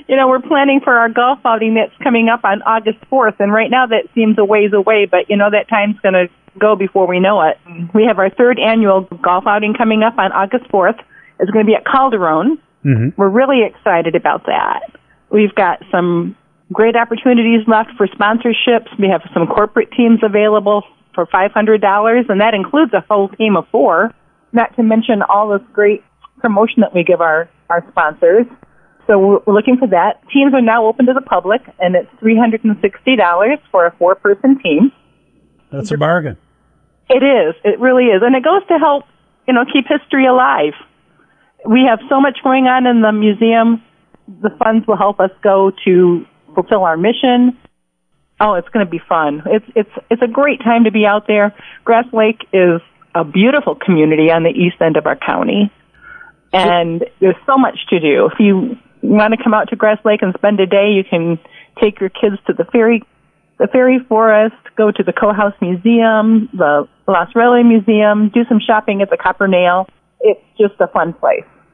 We're planning for our golf outing that's coming up on August 4th, and right now that seems a ways away, but, that time's going to go before we know it. We have our third annual golf outing coming up on August 4th. It's going to be at Calderon. Mm-hmm. We're really excited about that. We've got some great opportunities left for sponsorships. We have some corporate teams available for $500, and that includes a whole team of 4, not to mention all this great promotion that we give our sponsors. So we're looking for that. Teams are now open to the public, and it's $360 for a 4-person team. That's a bargain. It is. It really is. And it goes to help, keep history alive. We have so much going on in the museum. The funds will help us go to fulfill our mission. Oh, it's going to be fun. It's a great time to be out there. Grass Lake is a beautiful community on the east end of our county, and there's so much to do. If you want to come out to Grass Lake and spend a day, you can take your kids to the Fairy Forest, go to the Cohouse Museum, the Los Reyes Museum, do some shopping at the Copper Nail. It's just a fun place.